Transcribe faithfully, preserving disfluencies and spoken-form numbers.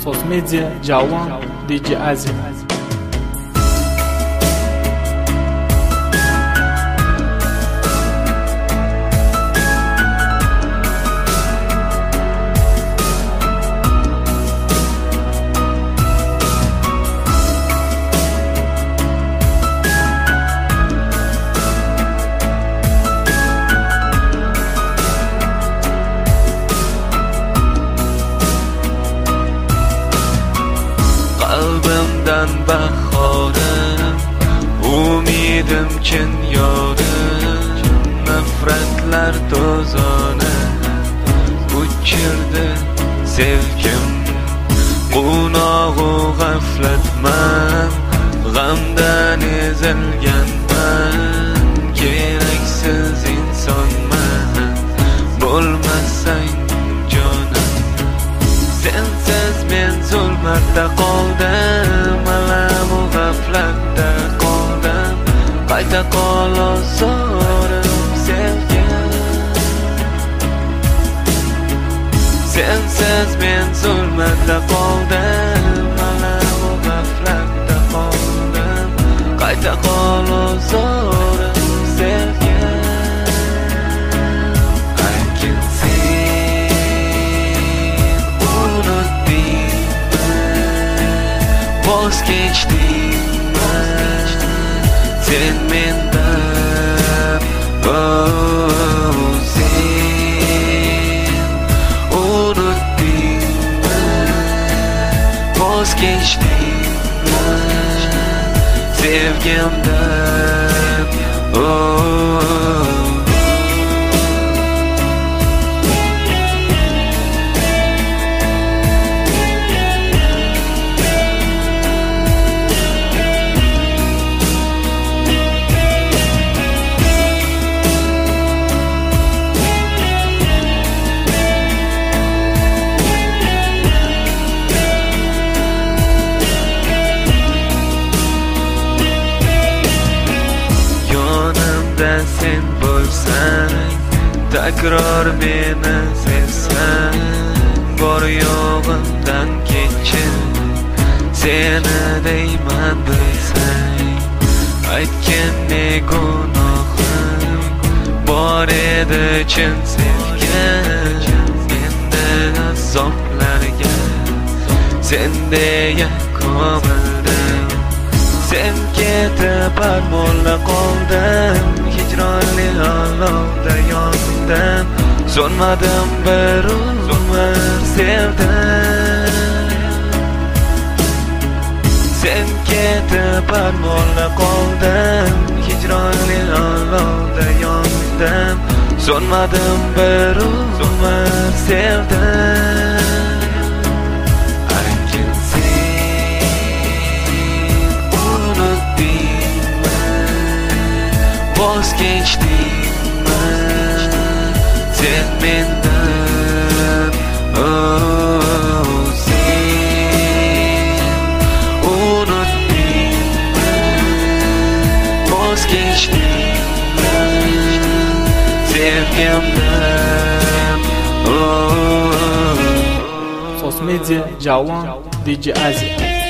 Sosmedia Jawan D J Azim. Qalbimdan bahorim, umidim chin yorim, nafratlar to'zoni o'chirdi sevgim. Qunog'u g'aflatman, g'amdan ezilganman, keraksiz insonman, bo'lmasang jonim. Sensiz men zulmatda qoldim, alamu g'aflatda qoldim, qayta qol ozorim sevgim. Sensiz men zulmatda qoldim, alamu g'aflatda qoldim, qayta qol ozorim sevgim. Voz kechdingmi sen mendan, oh, sen unutdingmi, voz kechdingmi sevgimdan, oh. Sen bo'lsang, takror meni sevsang, bor yo'g'imdan kechir, seni deyman bilsang. Aytgan ne gunohim bor edi chin sevgan, endi azoblarga sendeya ko'mildim. Sen ketib armonla qoldim, hijronli olovda yondim, so'nmadim bir umr sevdim. Sen ketib armonla qoldim, hijronli olovda yondim, so'nmadim bir umr sevdim. Voz kechdingmi sen mendan, oh, sen unutdingmi, voz kechdingmi sevgimdan, oh. Sosmedia Jawan D J Azim.